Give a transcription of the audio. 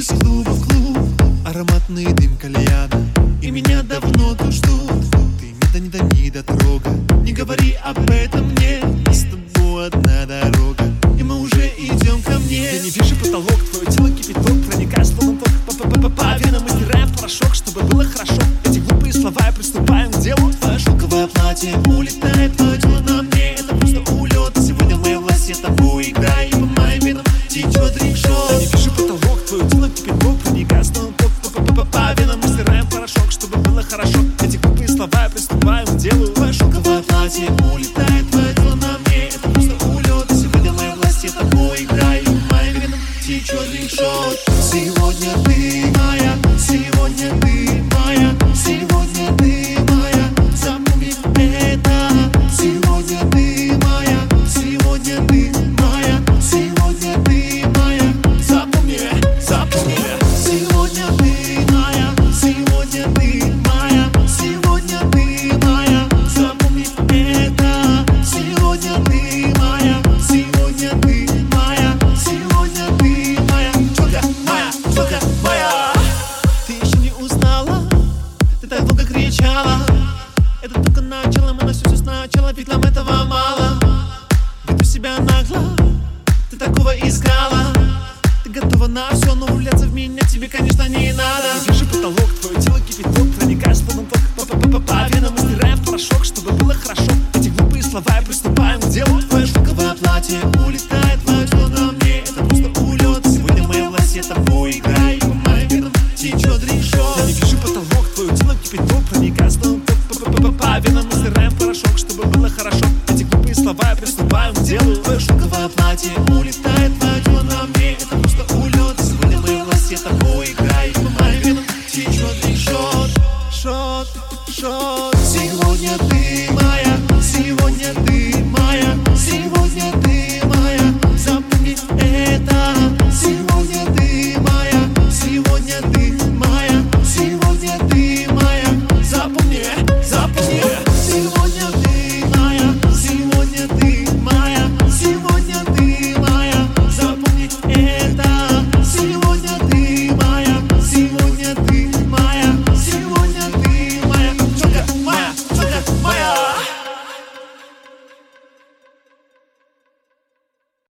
из клуба в клуб, ароматный дым кальяна, и меня давно тут ждут. Ты не дотрога, не говори об этом мне. С тобой одна дорога, и мы уже идем ко мне. Я не вижу потолок, твое тело кипяток, проникая словно ток по венам. Мы стираем порошок, чтобы было хорошо. Эти глупые слова, и приступаем к делу. Твое шелковое платье улетает, твое тело на мне, это просто улет. Сегодня в моей власти тобой играю, и по моим венам течет рикшот. Я не вижу потолок, твое тело кипяток, проникая словно ток по венам. Мы стираем порошок, чтобы было хорошо. Эти глупые слова, и приступаем к делу. Твое шелковое платье улетает, твое тело на мне, это просто улет. Сегодня в моей власти тобой играю, и по моим венам течет рикшот. Сегодня ты моя, сегодня ты моя, сегодня ты моя, запомни это. Сегодня ты моя, сегодня ты моя, сегодня ты моя, запомни, запомни. Сегодня ты моя, сегодня ты моя, сегодня ты моя, запомни это. Сегодня ты моя, сегодня ты моя, сегодня ты моя, только моя. Ты еще не узнала, Ты так долго кричала, это только начало, мы начнем все сначала, ведь нам этого мало. веду себя нагло, ты такого искала. Ты готова на все, но влюбляться в меня тебе, конечно, не надо. Я вижу потолок, твое тело кипяток, проникая словно ток по венам. Мы стираем порошок, чтобы было хорошо. Эти глупые слова, и приступаем к делу. Твое шелковое платье улетает, твое тело на мне, это просто улет. Сегодня в моей власти тобой играю, и по моим венам течет рикшот. Я не вижу потолок, твое тело кипяток, проникая словно ток по венам. Мы стираем порошок, чтобы было хорошо. Эти глупые слова, и приступаем к делу. Твое шелковое платье улетает,